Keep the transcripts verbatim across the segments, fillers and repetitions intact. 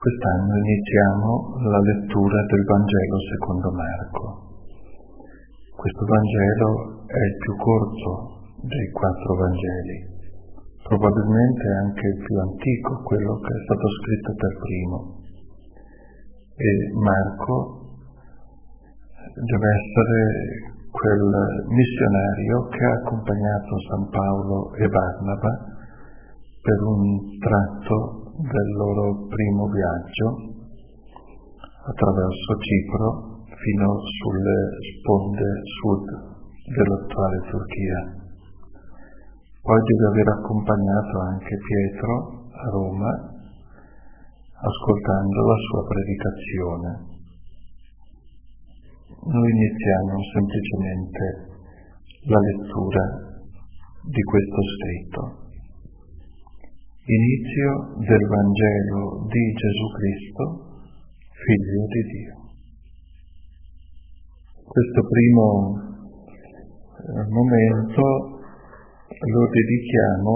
Quest'anno iniziamo la lettura del Vangelo secondo Marco. Questo Vangelo è il più corto dei quattro Vangeli, probabilmente anche il più antico, quello che è stato scritto per primo. E Marco deve essere quel missionario che ha accompagnato San Paolo e Barnaba per un tratto del loro primo viaggio attraverso Cipro fino sulle sponde sud dell'attuale Turchia. Poi deve aver accompagnato anche Pietro a Roma, ascoltando la sua predicazione. Noi iniziamo semplicemente la lettura di questo scritto. Inizio del Vangelo di Gesù Cristo, Figlio di Dio. Questo primo eh, momento lo dedichiamo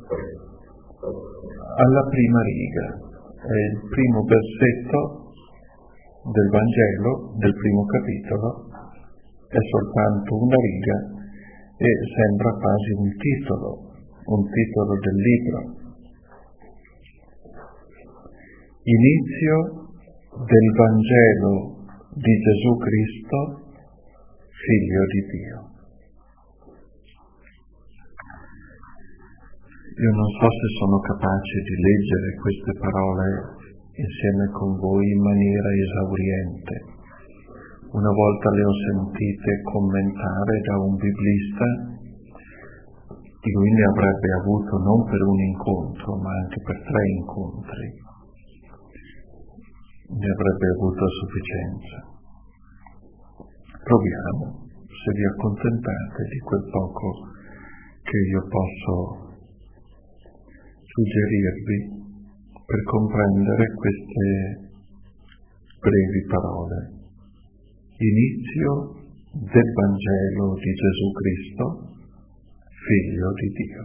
alla prima riga. È il primo versetto del Vangelo, del primo capitolo, è soltanto una riga e sembra quasi un titolo, un titolo del libro. Inizio del Vangelo di Gesù Cristo, Figlio di Dio. Io non so se sono capace di leggere queste parole insieme con voi in maniera esauriente. Una volta le ho sentite commentare da un biblista, lui ne avrebbe avuto non per un incontro, ma anche per tre incontri. Ne avrebbe avuto a sufficienza. Proviamo, se vi accontentate di quel poco che io posso suggerirvi per comprendere queste brevi parole. Inizio del Vangelo di Gesù Cristo, Figlio di Dio.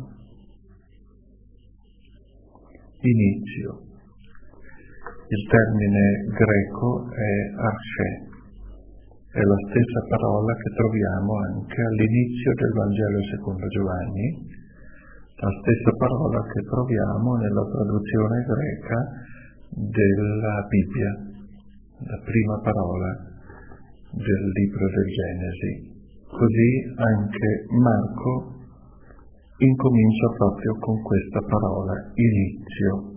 Inizio. Il termine greco è archē, è la stessa parola che troviamo anche all'inizio del Vangelo secondo Giovanni, la stessa parola che troviamo nella traduzione greca della Bibbia, la prima parola del libro del Genesi. Così anche Marco incomincia proprio con questa parola, inizio.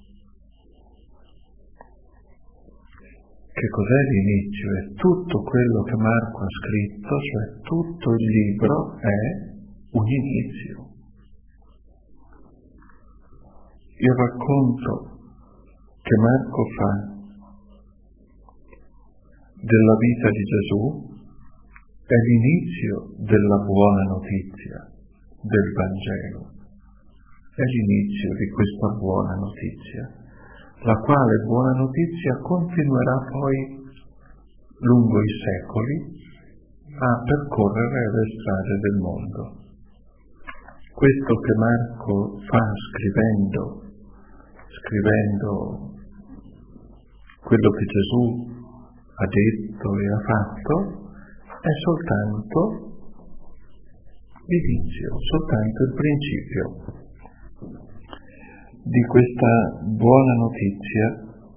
Che cos'è l'inizio? È tutto quello che Marco ha scritto, cioè tutto il libro è un inizio. Il racconto che Marco fa della vita di Gesù è l'inizio della buona notizia del Vangelo. È l'inizio di questa buona notizia, la quale buona notizia continuerà poi lungo i secoli a percorrere le strade del mondo. Questo che Marco fa scrivendo, scrivendo quello che Gesù ha detto e ha fatto, è soltanto l'inizio, soltanto il principio di questa buona notizia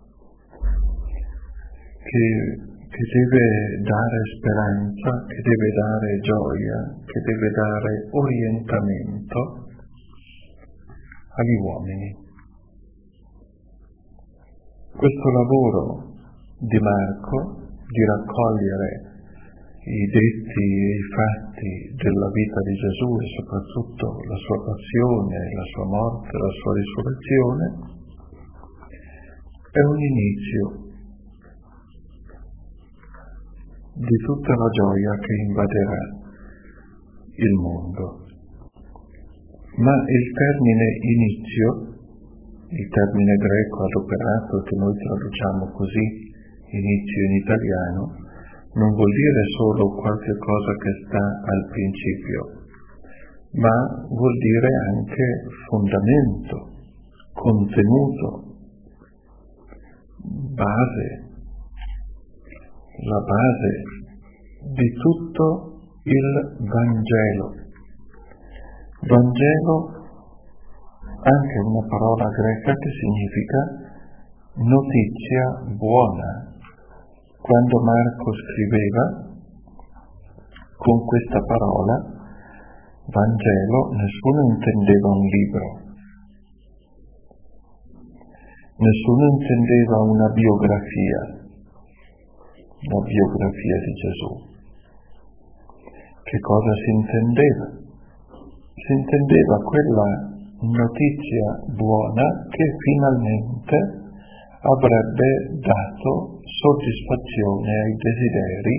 che, che deve dare speranza, che deve dare gioia, che deve dare orientamento agli uomini. Questo lavoro di Marco di raccogliere i detti e i fatti della vita di Gesù e soprattutto la sua passione, la sua morte, la sua risurrezione, è un inizio di tutta la gioia che invaderà il mondo. Ma il termine inizio, il termine greco adoperato che noi traduciamo così, inizio in italiano, non vuol dire solo qualche cosa che sta al principio, ma vuol dire anche fondamento, contenuto base, la base di tutto il Vangelo. Vangelo, anche una parola greca che significa notizia buona. Quando Marco scriveva con questa parola Vangelo, nessuno intendeva un libro, nessuno intendeva una biografia, la biografia di Gesù. Che cosa si intendeva? Si intendeva quella notizia buona che finalmente avrebbe dato soddisfazione ai desideri,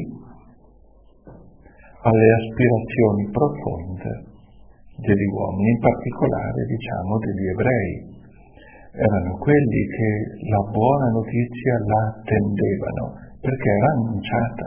alle aspirazioni profonde degli uomini, in particolare, diciamo, degli ebrei. Erano quelli che la buona notizia la attendevano, perché era annunciata.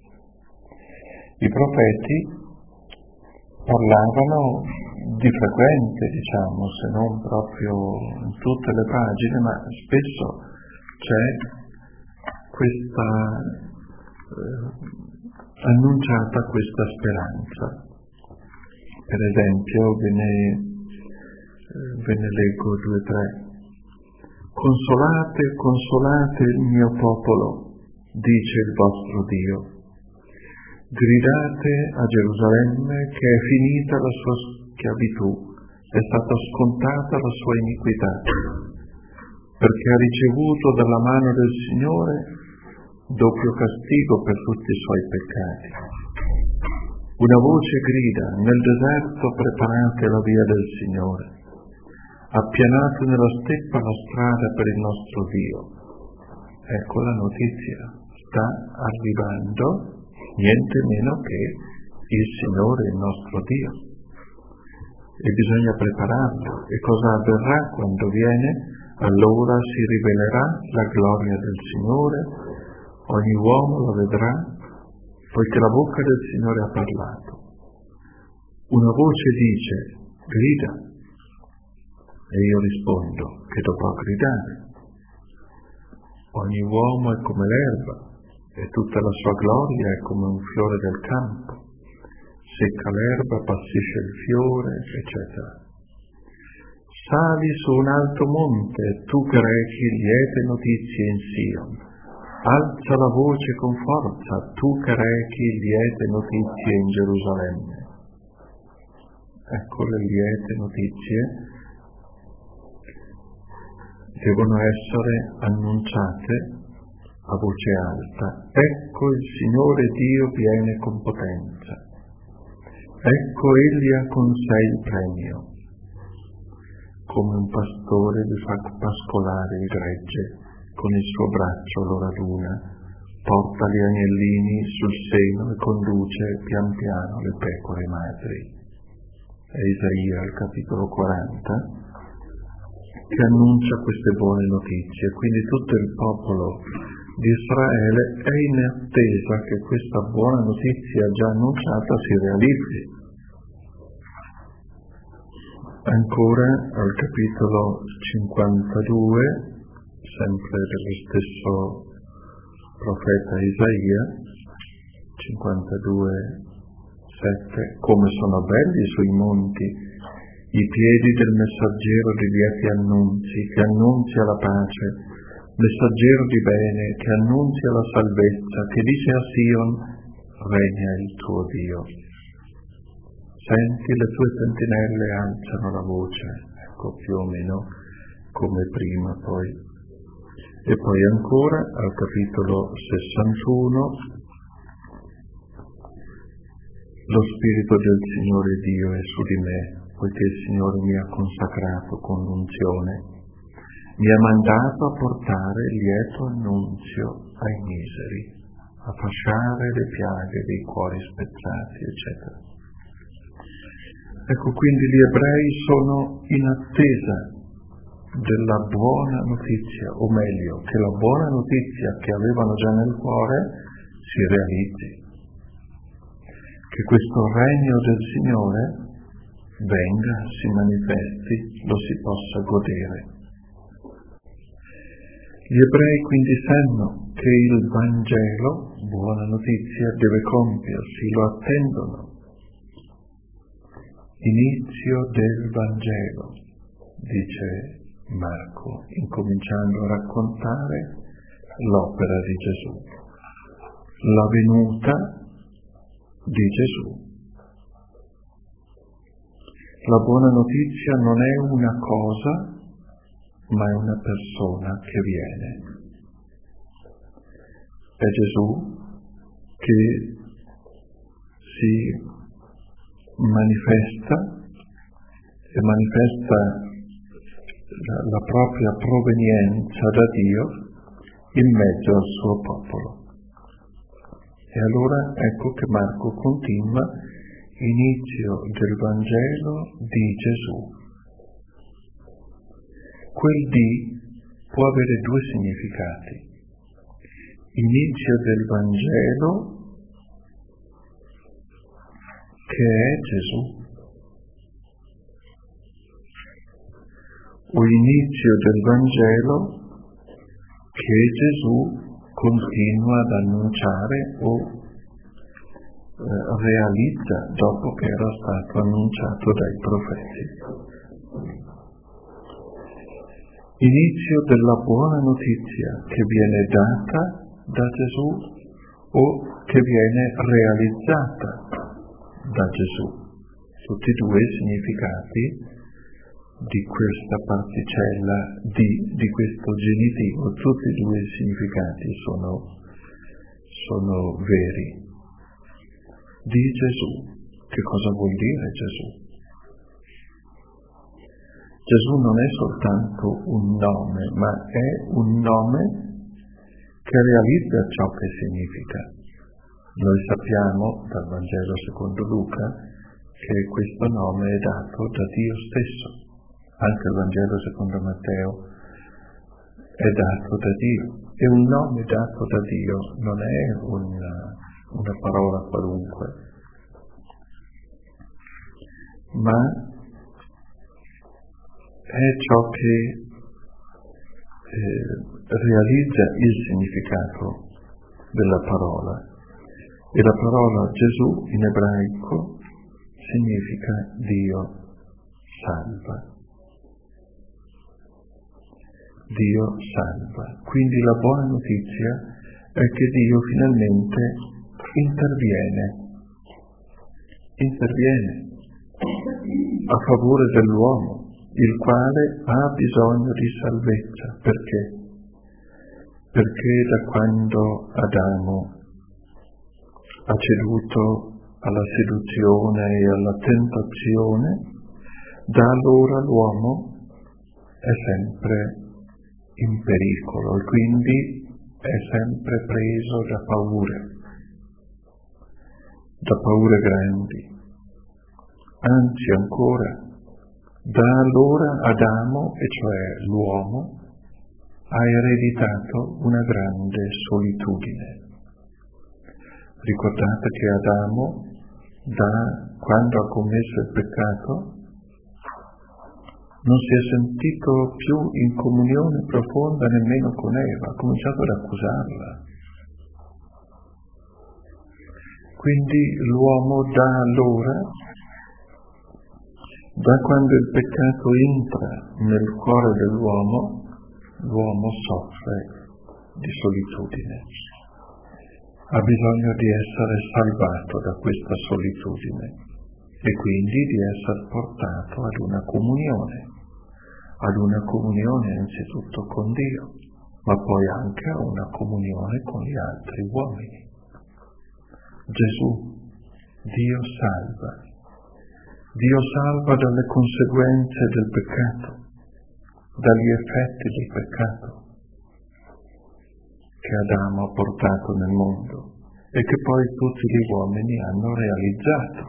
I profeti parlavano di frequente, diciamo, se non proprio in tutte le pagine, ma spesso c'è questa eh, annunciata questa speranza. Per esempio, ve ne, eh, ve ne leggo due o tre. Consolate, consolate il mio popolo, dice il vostro Dio. Gridate a Gerusalemme che è finita la sua schiavitù, è stata scontata la sua iniquità, perché ha ricevuto dalla mano del Signore doppio castigo per tutti i suoi peccati. Una voce grida, nel deserto preparate la via del Signore, appianate nella steppa la strada per il nostro Dio. Ecco la notizia, sta arrivando niente meno che il Signore, il nostro Dio. E bisogna prepararlo. E cosa avverrà quando viene? Allora si rivelerà la gloria del Signore, ogni uomo lo vedrà, poiché la bocca del Signore ha parlato. Una voce dice, grida, e io rispondo che dovrò gridare. Ogni uomo è come l'erba, e tutta la sua gloria è come un fiore del campo. Secca l'erba, appassisce il fiore, eccetera. Sali su un alto monte, tu che rechi liete notizie in Sion. Alza la voce con forza, tu che rechi liete notizie in Gerusalemme. Ecco, le liete notizie devono essere annunciate a voce alta. Ecco il Signore Dio viene con potenza. Ecco egli ha con sé il premio. Come un pastore vi fa pascolare il gregge, con il suo braccio lo raduna, porta gli agnellini sul seno e conduce pian piano le pecore madri. È Isaia, al capitolo quaranta, che annuncia queste buone notizie. Quindi tutto il popolo di Israele è in attesa che questa buona notizia già annunciata si realizzi. Ancora al capitolo cinquantadue, sempre dello stesso profeta Isaia, cinquantadue sette, come sono belli sui monti i piedi del messaggero di lieti annunzi, che annunzia la pace, messaggero di bene, che annunzia la salvezza, che dice a Sion, regna il tuo Dio. Senti, le tue sentinelle alzano la voce, ecco più o meno come prima poi. E poi ancora al capitolo sessantuno, lo Spirito del Signore Dio è su di me, poiché il Signore mi ha consacrato con l'unzione, mi ha mandato a portare lieto annunzio ai miseri, a fasciare le piaghe dei cuori spezzati, eccetera. Ecco, quindi gli ebrei sono in attesa della buona notizia, o meglio, che la buona notizia che avevano già nel cuore si realizzi, che questo regno del Signore venga, si manifesti, lo si possa godere. Gli ebrei quindi sanno che il Vangelo, buona notizia, deve compiersi, lo attendono. Inizio del Vangelo, dice Marco, incominciando a raccontare l'opera di Gesù, la venuta di Gesù. La buona notizia non è una cosa, ma è una persona che viene. È Gesù che si manifesta e manifesta la, la propria provenienza da Dio in mezzo al suo popolo. E allora ecco che Marco continua: inizio del Vangelo di Gesù. Quel di può avere due significati. Inizio del Vangelo, che è Gesù, o inizio del Vangelo che Gesù continua ad annunciare o eh, realizza dopo che era stato annunciato dai profeti. Inizio della buona notizia che viene data da Gesù o che viene realizzata da Gesù. Tutti e due i significati di questa particella di, di questo genitivo, tutti e due i significati sono, sono veri. Di Gesù. Che cosa vuol dire Gesù? Gesù non è soltanto un nome, ma è un nome che realizza ciò che significa. Noi sappiamo dal Vangelo secondo Luca che questo nome è dato da Dio stesso. Anche il Vangelo secondo Matteo è dato da Dio. E un nome dato da Dio non è una, una parola qualunque, ma è ciò che eh, realizza il significato della parola. E la parola Gesù in ebraico significa Dio salva. Dio salva. Quindi la buona notizia è che Dio finalmente interviene, interviene a favore dell'uomo, il quale ha bisogno di salvezza. Perché? Perché da quando Adamo ha ceduto alla seduzione e alla tentazione, da allora l'uomo è sempre in pericolo e quindi è sempre preso da paure, da paure grandi. Anzi ancora, da allora Adamo, e cioè l'uomo, ha ereditato una grande solitudine. Ricordate che Adamo, da quando ha commesso il peccato, non si è sentito più in comunione profonda nemmeno con Eva, ha cominciato ad accusarla. Quindi l'uomo da allora, da quando il peccato entra nel cuore dell'uomo, l'uomo soffre di solitudine. Ha bisogno di essere salvato da questa solitudine e quindi di essere portato ad una comunione, ad una comunione innanzitutto con Dio, ma poi anche a una comunione con gli altri uomini. Gesù, Dio salva. Dio salva dalle conseguenze del peccato, dagli effetti del peccato che Adamo ha portato nel mondo e che poi tutti gli uomini hanno realizzato.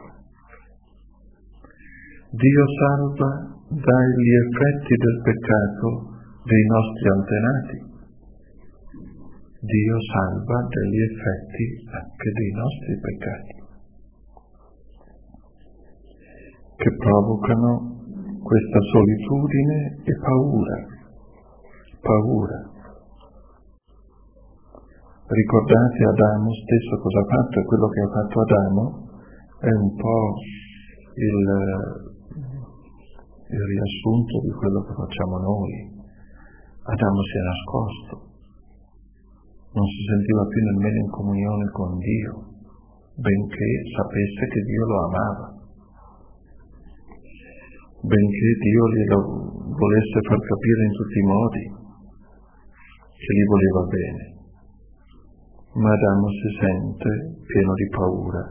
Dio salva dagli effetti del peccato dei nostri antenati. Dio salva dagli effetti anche dei nostri peccati, che provocano questa solitudine e paura, paura. Ricordate Adamo stesso cosa ha fatto, e quello che ha fatto Adamo è un po' il, il riassunto di quello che facciamo noi. Adamo si è nascosto, non si sentiva più nemmeno in comunione con Dio, benché sapesse che Dio lo amava, benché Dio glielo volesse far capire in tutti i modi che gli voleva bene. Ma Adamo si sente pieno di paura,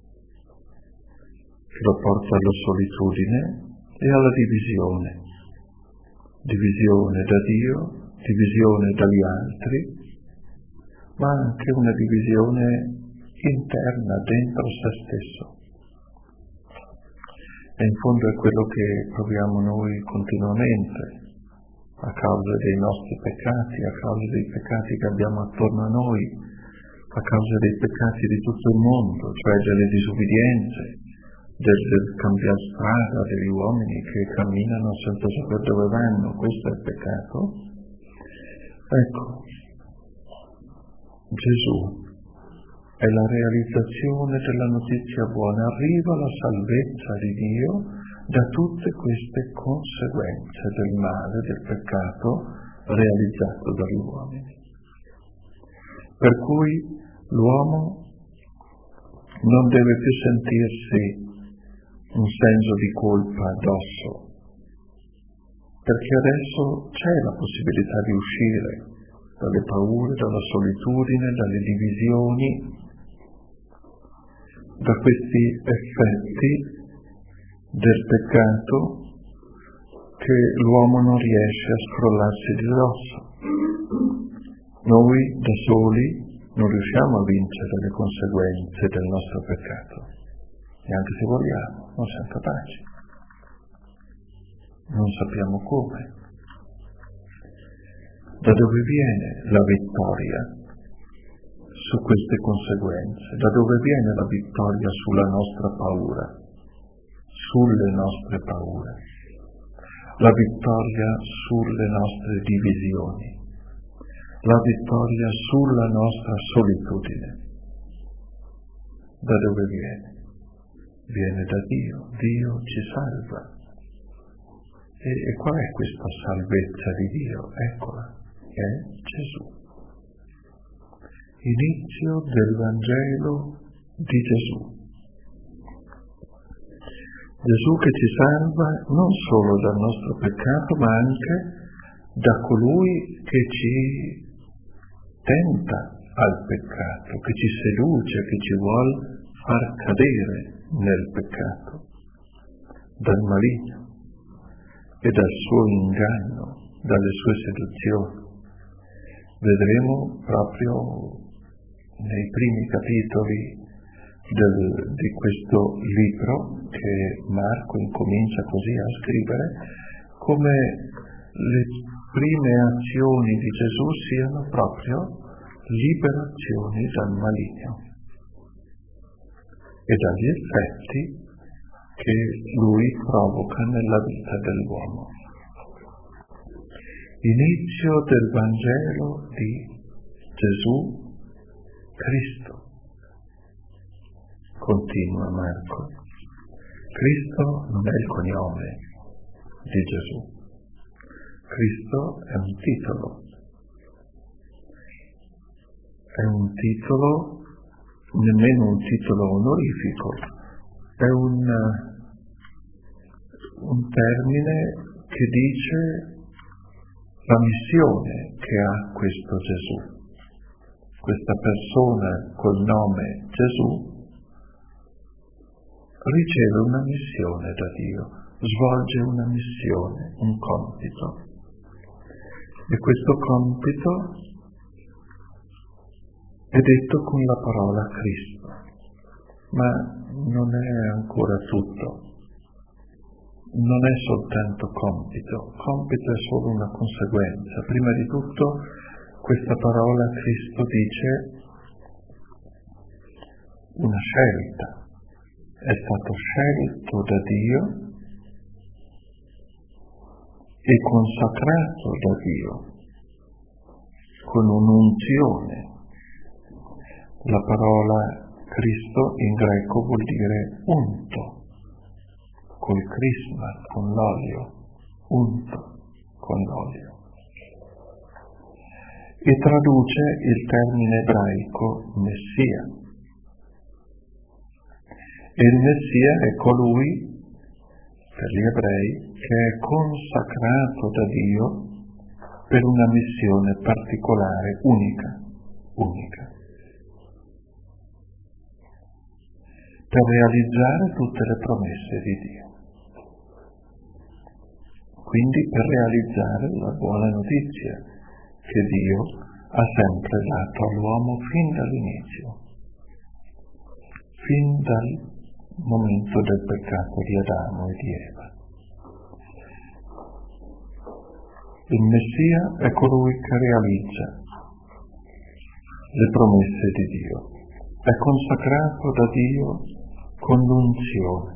che lo porta alla solitudine e alla divisione. Divisione da Dio, divisione dagli altri, ma anche una divisione interna dentro se stesso. E in fondo è quello che proviamo noi continuamente, a causa dei nostri peccati, a causa dei peccati che abbiamo attorno a noi, a causa dei peccati di tutto il mondo, cioè delle disubbidienze, del, del cambiare strada degli uomini che camminano senza sapere dove vanno. Questo è il peccato. Ecco, Gesù è la realizzazione della notizia buona, arriva la salvezza di Dio da tutte queste conseguenze del male, del peccato realizzato dagli uomini. Per cui l'uomo non deve più sentirsi un senso di colpa addosso, perché adesso c'è la possibilità di uscire dalle paure, dalla solitudine, dalle divisioni, da questi effetti del peccato che l'uomo non riesce a scrollarsi di dosso. Noi da soli non riusciamo a vincere le conseguenze del nostro peccato, neanche se vogliamo, non siamo capaci, non sappiamo come. Da dove viene la vittoria su queste conseguenze? Da dove viene la vittoria sulla nostra paura, sulle nostre paure? La vittoria sulle nostre divisioni, la vittoria sulla nostra solitudine. Da dove viene? Viene da Dio. Dio ci salva. E, e qual è questa salvezza di Dio? Eccola, è Gesù. Inizio del Vangelo di Gesù. Gesù che ci salva non solo dal nostro peccato, ma anche da colui che ci tenta al peccato, che ci seduce, che ci vuol far cadere nel peccato, dal maligno e dal suo inganno, dalle sue seduzioni. Vedremo proprio nei primi capitoli del, di questo libro che Marco incomincia così a scrivere, come le prime azioni di Gesù siano proprio liberazioni dal maligno e dagli effetti che lui provoca nella vita dell'uomo. Inizio del Vangelo di Gesù Cristo. Continua Marco. Cristo non è il cognome di Gesù. Cristo è un titolo. È un titolo, nemmeno un titolo onorifico, è un, un termine che dice la missione che ha questo Gesù. Questa persona col nome Gesù riceve una missione da Dio, svolge una missione, un compito. E questo compito è detto con la parola Cristo, ma non è ancora tutto. Non è soltanto compito, compito è solo una conseguenza. Prima di tutto questa parola Cristo dice una scelta. È stato scelto da Dio e consacrato da Dio con un'unzione La parola Cristo in greco vuol dire unto, col crisma, con l'olio, unto con l'olio. E traduce il termine ebraico Messia. E il Messia è colui, per gli ebrei, che è consacrato da Dio per una missione particolare, unica, unica, per realizzare tutte le promesse di Dio. Quindi per realizzare la buona notizia che Dio ha sempre dato all'uomo fin dall'inizio, fin dal momento del peccato di Adamo e di Eva. Il Messia è colui che realizza le promesse di Dio, è consacrato da Dio con l'unzione,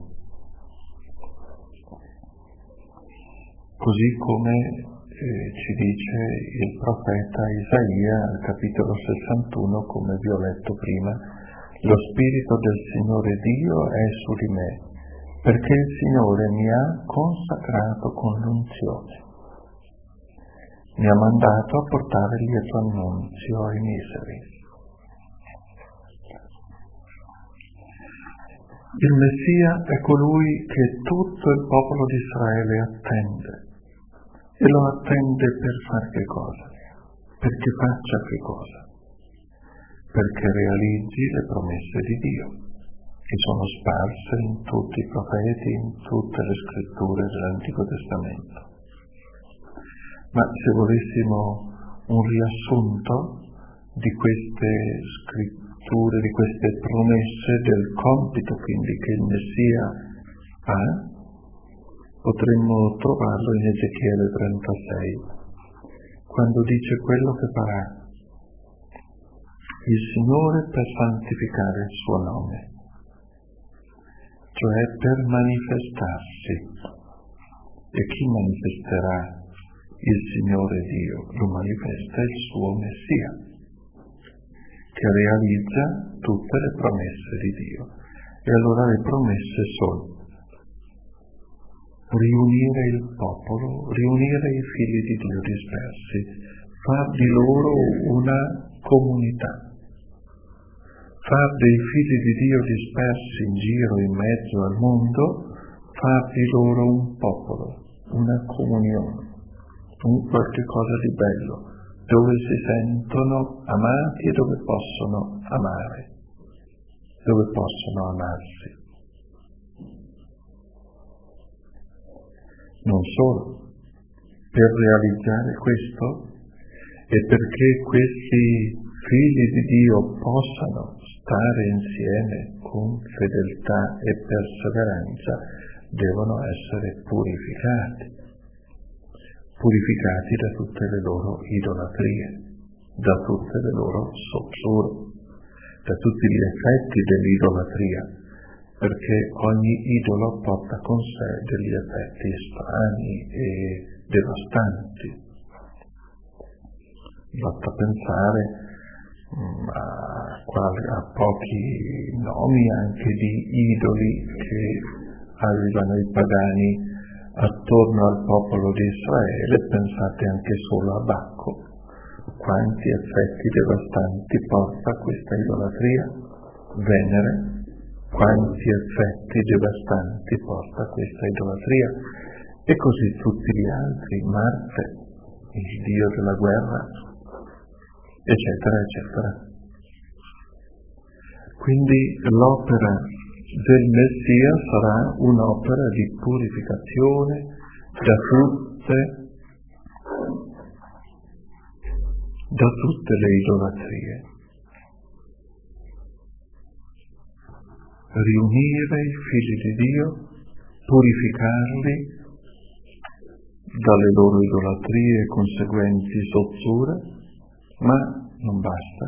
così come eh, ci dice il profeta Isaia al capitolo sessantuno, come vi ho letto prima: lo Spirito del Signore Dio è su di me, perché il Signore mi ha consacrato con l'unzione. Mi ha mandato a portare il lieto annunzio ai miseri. Il Messia è colui che tutto il popolo di Israele attende. E lo attende per fare che cosa? Perché faccia che cosa? Perché realizzi le promesse di Dio, che sono sparse in tutti i profeti, in tutte le scritture dell'Antico Testamento. Ma se volessimo un riassunto di queste scritture, di queste promesse, del compito quindi che il Messia ha, potremmo trovarlo in Ezechiele trentasei, quando dice quello che farà il Signore per santificare il suo nome, cioè per manifestarsi. E chi manifesterà il Signore Dio? Lo manifesta il suo Messia, che realizza tutte le promesse di Dio. E allora le promesse sono riunire il popolo, riunire i figli di Dio dispersi, far di loro una comunità, far dei figli di Dio dispersi in giro in mezzo al mondo, far di loro un popolo, una comunione, un qualche cosa di bello, dove si sentono amati e dove possono amare, dove possono amarsi. Non solo, per realizzare questo e perché questi figli di Dio possano stare insieme con fedeltà e perseveranza, devono essere purificati, purificati da tutte le loro idolatrie, da tutte le loro soppsure, da tutti gli effetti dell'idolatria, perché ogni idolo porta con sé degli effetti strani e devastanti. Basta pensare mh, a, quali, a pochi nomi anche di idoli che avevano i pagani attorno al popolo di Israele. Pensate anche solo a Bacco, quanti effetti devastanti porta questa idolatria. Venere, quanti effetti devastanti porta questa idolatria, e così tutti gli altri, Marte, il dio della guerra, eccetera, eccetera. Quindi l'opera del Messia sarà un'opera di purificazione da tutte, da tutte le idolatrie. Riunire i figli di Dio, purificarli dalle loro idolatrie e conseguenti sozzure, ma non basta.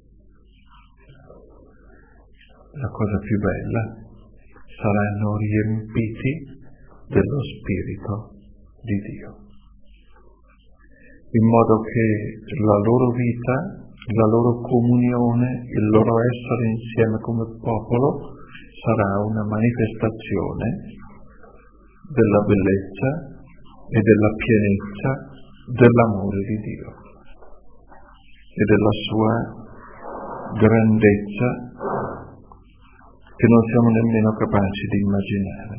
La cosa più bella: saranno riempiti dello Spirito di Dio, in modo che la loro vita, la loro comunione, il loro essere insieme come popolo sarà una manifestazione della bellezza e della pienezza dell'amore di Dio e della sua grandezza che non siamo nemmeno capaci di immaginare.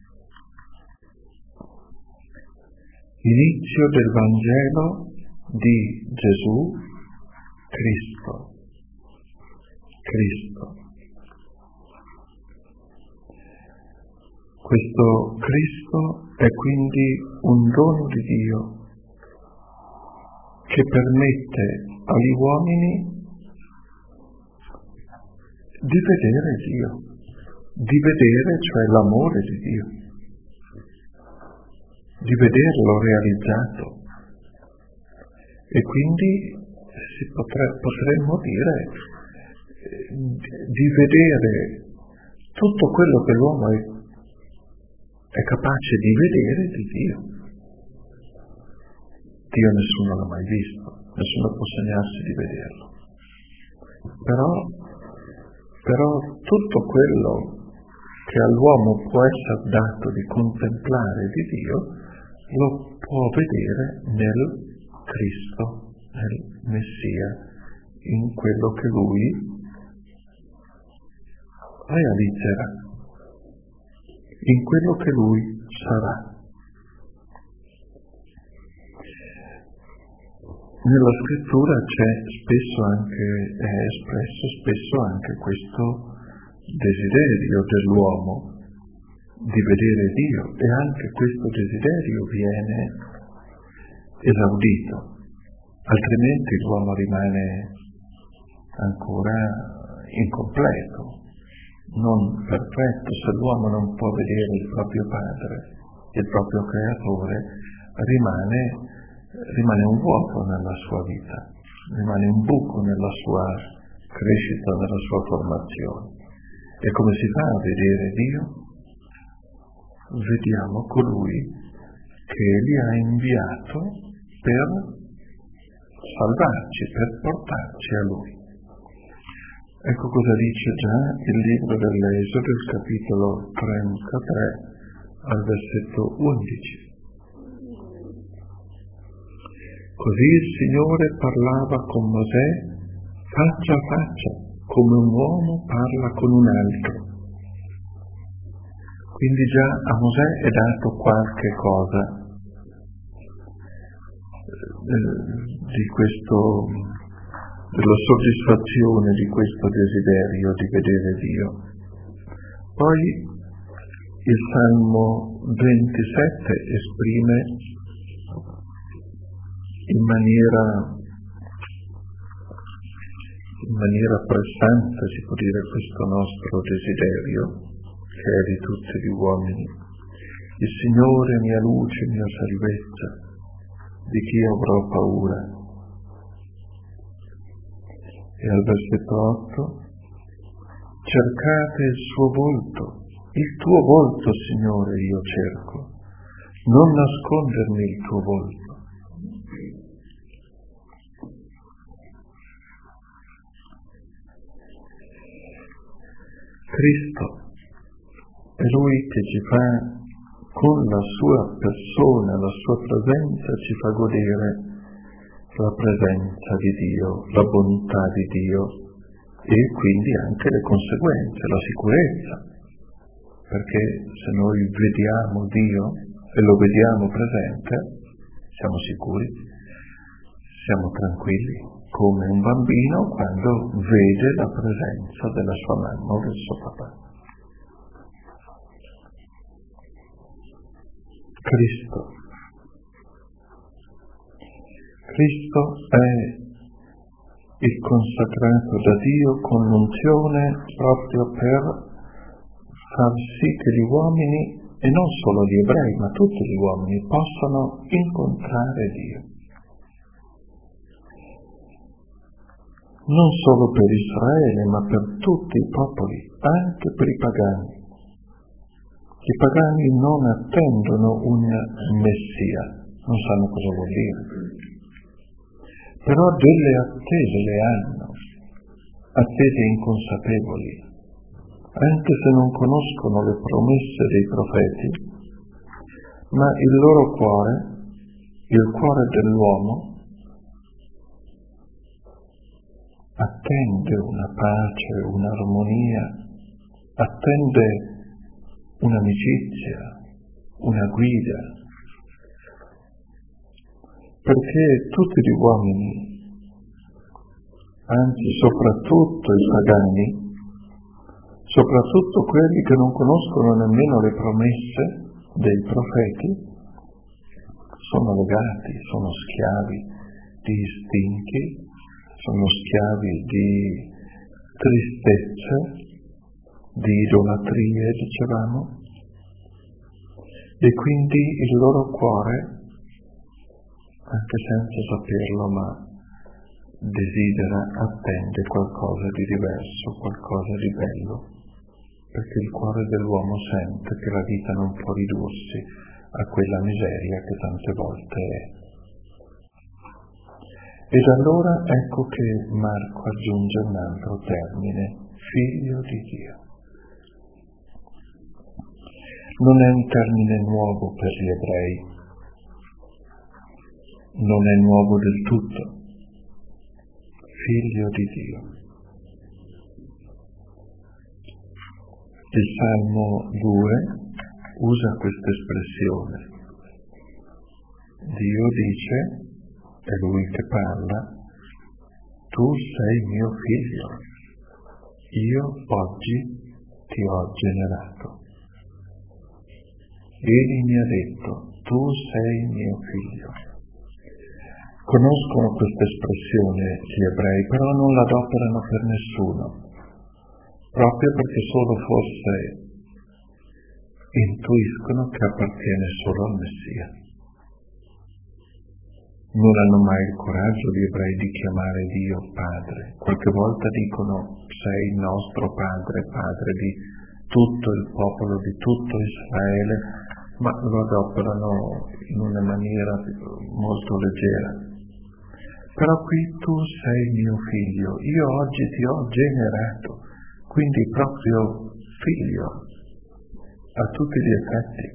Inizio del Vangelo di Gesù Cristo. Cristo. Questo Cristo è quindi un dono di Dio che permette agli uomini di vedere Dio, di vedere cioè l'amore di Dio, di vederlo realizzato. E quindi si potre, potremmo dire eh, di vedere tutto quello che l'uomo è, è capace di vedere di Dio. Dio nessuno l'ha mai visto, nessuno può sognarsi di vederlo. Però, però tutto quello che all'uomo può essere dato di contemplare di Dio, lo può vedere nel Cristo, nel Messia, in quello che Lui realizzerà, in quello che Lui sarà. Nella scrittura c'è spesso anche, è espresso spesso anche questo desiderio dell'uomo di vedere Dio, e anche questo desiderio viene esaudito, altrimenti l'uomo rimane ancora incompleto, non perfetto. Se l'uomo non può vedere il proprio Padre, il proprio Creatore, rimane, rimane un vuoto nella sua vita, rimane un buco nella sua crescita, nella sua formazione. E come si fa a vedere Dio? Vediamo colui che Egli ha inviato per salvarci, per portarci a Lui. Ecco cosa dice già il libro dell'Esodo, il capitolo trentatré, al versetto undici. Così il Signore parlava con Mosè faccia a faccia, come un uomo parla con un altro. Quindi già a Mosè è dato qualche cosa di questo, della soddisfazione di questo desiderio di vedere Dio. Poi il Salmo ventisette esprime in maniera in maniera pressante, si può dire, questo nostro desiderio, che è di tutti gli uomini. Il Signore è mia luce, mia salvezza, di chi avrò paura? E al versetto otto, cercate il suo volto, il tuo volto, Signore, io cerco, non nascondermi il tuo volto. Cristo è Lui che ci fa, con la sua persona, la sua presenza, ci fa godere la presenza di Dio, la bontà di Dio e quindi anche le conseguenze, la sicurezza, perché se noi vediamo Dio e lo vediamo presente, siamo sicuri, siamo tranquilli, come un bambino quando vede la presenza della sua mamma o del suo papà. Cristo. Cristo è il consacrato da Dio con l'unzione proprio per far sì che gli uomini, e non solo gli ebrei, ma tutti gli uomini, possano incontrare Dio. Non solo per Israele, ma per tutti i popoli, anche per i pagani. I pagani non attendono un Messia, non sanno cosa vuol dire. però delle attese le hanno, attese inconsapevoli, anche se non conoscono le promesse dei profeti, ma il loro cuore, il cuore dell'uomo, attende una pace, un'armonia, attende un'amicizia, una guida, perché tutti gli uomini, anzi soprattutto i pagani, soprattutto quelli che non conoscono nemmeno le promesse dei profeti, sono legati, sono schiavi di istinti, sono schiavi di tristezze, di idolatrie, dicevamo, e quindi il loro cuore, anche senza saperlo, ma desidera, attende qualcosa di diverso, qualcosa di bello, perché il cuore dell'uomo sente che la vita non può ridursi a quella miseria che tante volte è. Ed allora ecco che Marco aggiunge un altro termine, figlio di Dio. Non è un termine nuovo per gli ebrei, non è nuovo del tutto, figlio di Dio. Il Salmo due usa questa espressione. Dio dice, è Lui che parla, tu sei mio figlio, io oggi ti ho generato. Egli mi ha detto, tu sei mio figlio. Conoscono questa espressione gli ebrei, però non l'adoperano per nessuno, proprio perché solo forse intuiscono che appartiene solo al Messia. Non hanno mai il coraggio gli ebrei di chiamare Dio Padre. Qualche volta dicono, sei il nostro Padre, Padre di tutto il popolo, di tutto Israele, ma lo adoperano in una maniera molto leggera. Però qui tu sei mio figlio, io oggi ti ho generato, quindi proprio figlio, a tutti gli effetti.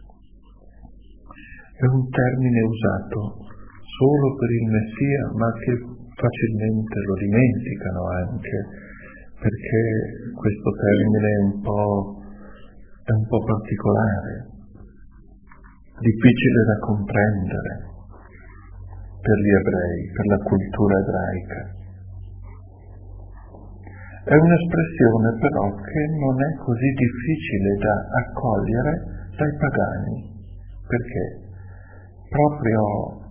È un termine usato solo per il Messia, ma che facilmente lo dimenticano anche, perché questo termine è un po', è un po' particolare, difficile da comprendere per gli ebrei, per la cultura ebraica. È un'espressione però che non è così difficile da accogliere dai pagani, perché proprio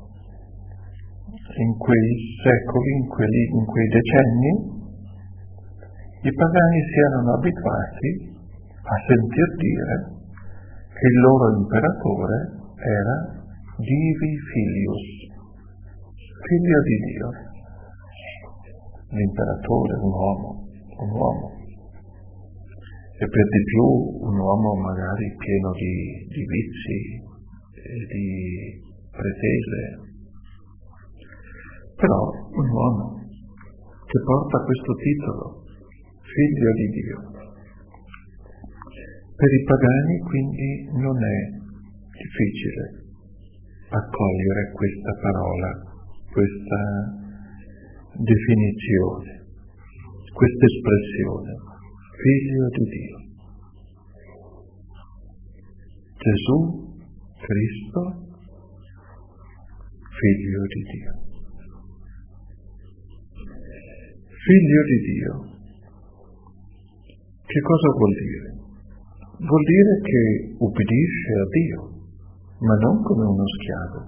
in quei secoli, in, quelli, in quei decenni, i pagani si erano abituati a sentir dire che il loro imperatore era Divi Filius, figlio di Dio. L'imperatore, un uomo, un uomo, e per di più un uomo magari pieno di, di vizi e di pretese, però un uomo che porta questo titolo, figlio di Dio. Per i pagani quindi non è difficile accogliere questa parola, questa definizione, questa espressione, figlio di Dio. Gesù Cristo, figlio di Dio. Figlio di Dio. Che cosa vuol dire? Vuol dire che ubbidisce a Dio, ma non come uno schiavo.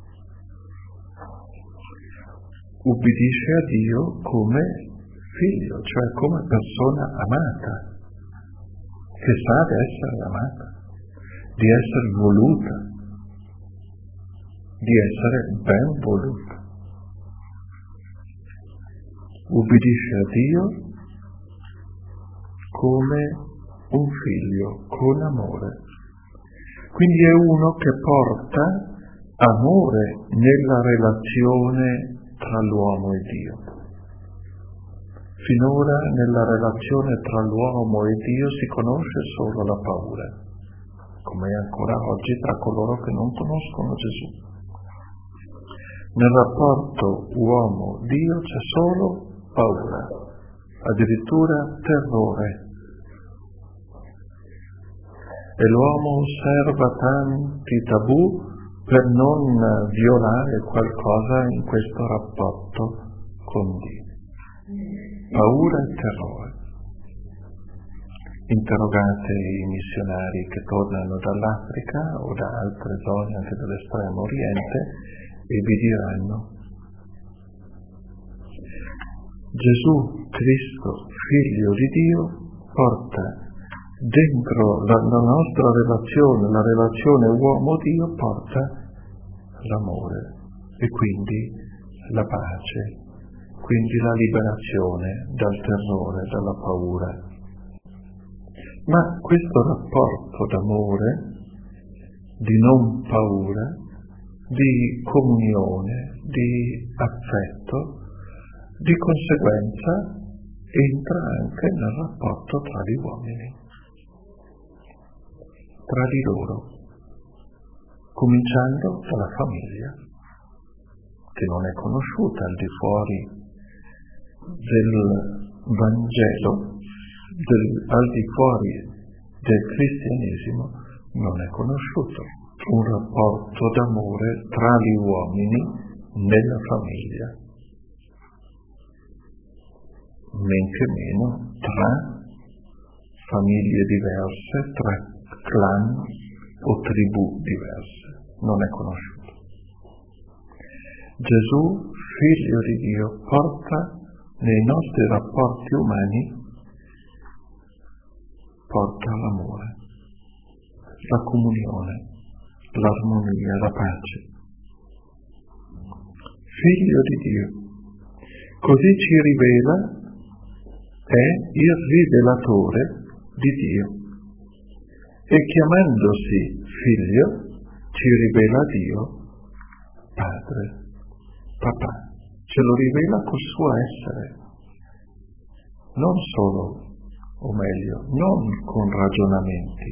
Ubbidisce a Dio come figlio, cioè come persona amata, che sa di essere amata, di essere voluta, di essere ben voluta. Ubbidisce a Dio come un figlio, con amore. Quindi è uno che porta amore nella relazione tra l'uomo e Dio. Finora nella relazione tra l'uomo e Dio si conosce solo la paura, come è ancora oggi tra coloro che non conoscono Gesù. Nel rapporto uomo-Dio c'è solo paura, addirittura terrore. E l'uomo osserva tanti tabù per non violare qualcosa in questo rapporto con Dio. Paura e terrore. Interrogate i missionari che tornano dall'Africa o da altre zone anche dell'estremo oriente e vi diranno: Gesù Cristo, figlio di Dio, porta dentro la, la nostra relazione, la relazione uomo-Dio, porta l'amore e quindi la pace, quindi la liberazione dal terrore, dalla paura. Ma questo rapporto d'amore, di non paura, di comunione, di affetto, di conseguenza entra anche nel rapporto tra gli uomini, tra di loro, cominciando dalla famiglia, che non è conosciuta al di fuori del Vangelo, del, al di fuori del cristianesimo, non è conosciuto un rapporto d'amore tra gli uomini nella famiglia, men che meno tra famiglie diverse, tra clan o tribù diverse, non è conosciuto. Gesù, figlio di Dio, porta nei nostri rapporti umani, porta l'amore, la comunione, l'armonia, la pace. Figlio di Dio, così ci rivela, è il rivelatore di Dio e chiamandosi figlio ci rivela Dio Padre, papà, ce lo rivela col suo essere, non solo, o meglio, non con ragionamenti,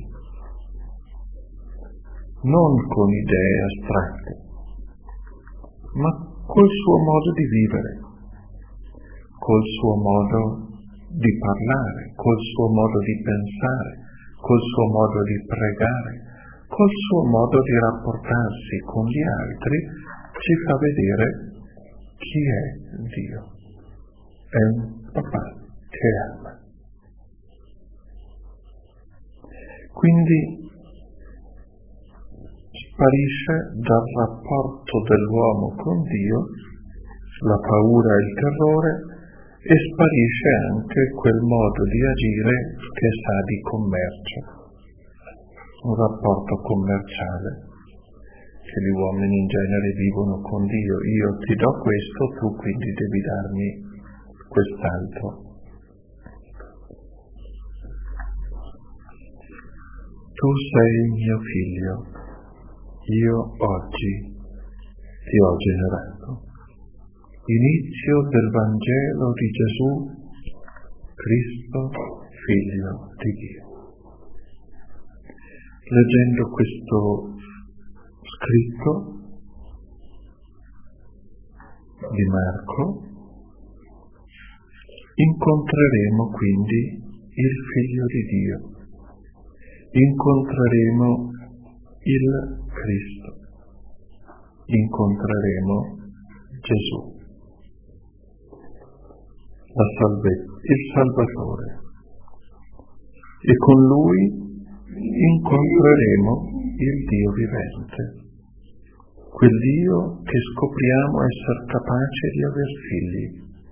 non con idee astratte, ma col suo modo di vivere, col suo modo di parlare, col suo modo di pensare, col suo modo di pregare, col suo modo di rapportarsi con gli altri, ci fa vedere chi è Dio. È un papà che ama. Quindi sparisce dal rapporto dell'uomo con Dio la paura e il terrore, e sparisce anche quel modo di agire che sa di commercio, un rapporto commerciale che gli uomini in genere vivono con Dio. Io ti do questo, tu quindi devi darmi quest'altro. Tu sei il mio figlio, io oggi ti ho generato. Inizio del Vangelo di Gesù Cristo, figlio di Dio. Leggendo questo scritto di Marco, incontreremo quindi il figlio di Dio, incontreremo il Cristo, incontreremo Gesù. La salvezza, il Salvatore, e con Lui incontreremo il Dio vivente, quel Dio che scopriamo essere capace di aver figli,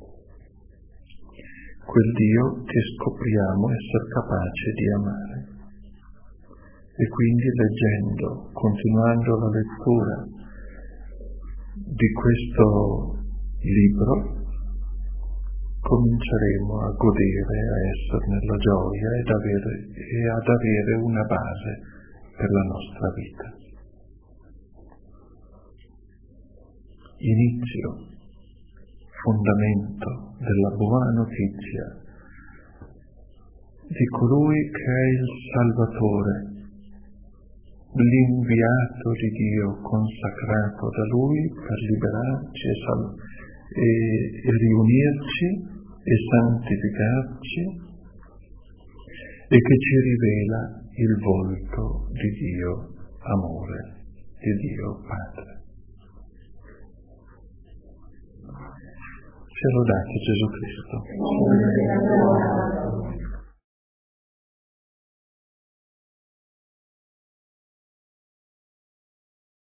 quel Dio che scopriamo essere capace di amare. E quindi leggendo, continuando la lettura di questo libro, cominceremo a godere, a essere nella gioia ed avere, e ad avere una base per la nostra vita. Inizio fondamento della buona notizia di colui che è il Salvatore, l'inviato di Dio consacrato da Lui per liberarci e, sal- e, e riunirci e santificarci, e che ci rivela il volto di Dio amore, di Dio Padre. Sia lodato Gesù Cristo.